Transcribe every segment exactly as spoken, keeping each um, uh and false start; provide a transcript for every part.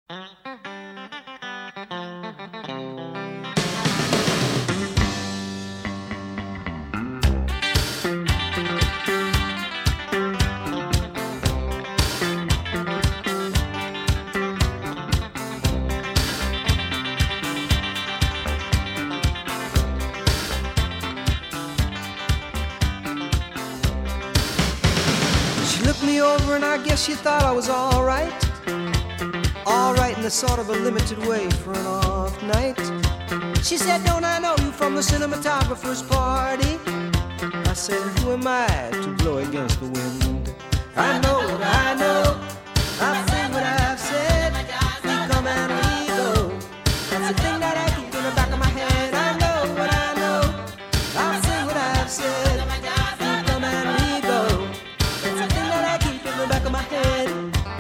She looked me over and I guess she thought I was all right. All right in a sort of a limited way for an off night. She said, don't I know you from the cinematographer's party? I said, who am I to blow against the wind? I know what I know, I've said what I've said. We come and we go, that's the thing that I keep in the back of my head. I know what I know, I've said what I've said. We come and we go, that's the thing that I keep in the back of my head.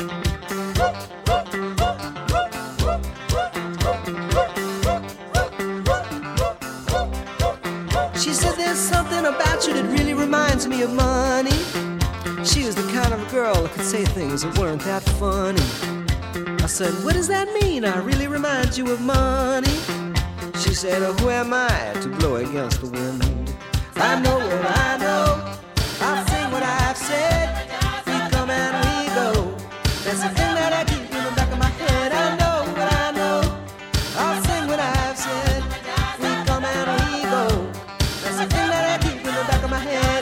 She said, there's something about you that really reminds me of money. She was the kind of girl that could say things that weren't that funny. I said, what does that mean? I really remind you of money. She said, oh, who am I to blow against the wind? I know what I know, I'll say what I've said. We come and we go, that's the thing that I keep in the back of my head. I know what I know, I'll say what I've said. We come and we go, that's the thing that I keep in the back of my head.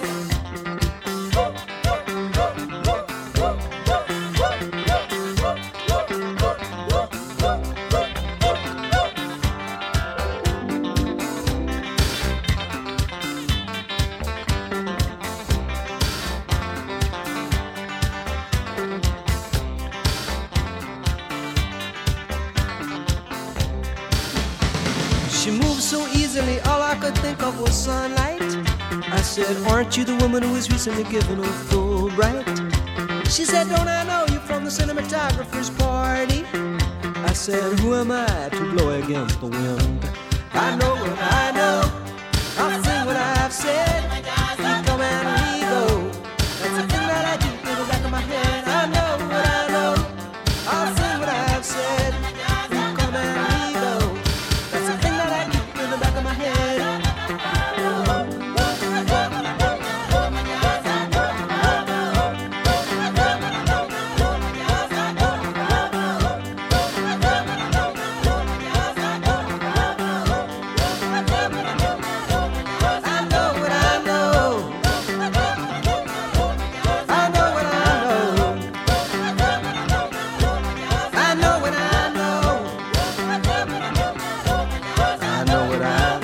She moved so easily, all I could think of was sunlight. I said, aren't you the woman who was recently given a Fulbright? She said, don't I know you from the cinematographer's party? I said, who am I to blow against the wind? I know what I know, I'll say what I've said. We come and we go, that's the thing that I keep in the back of my head. I know what I know, I'll say what I've said. We come and we go, that's the thing that I keep in the back of my head. I know what I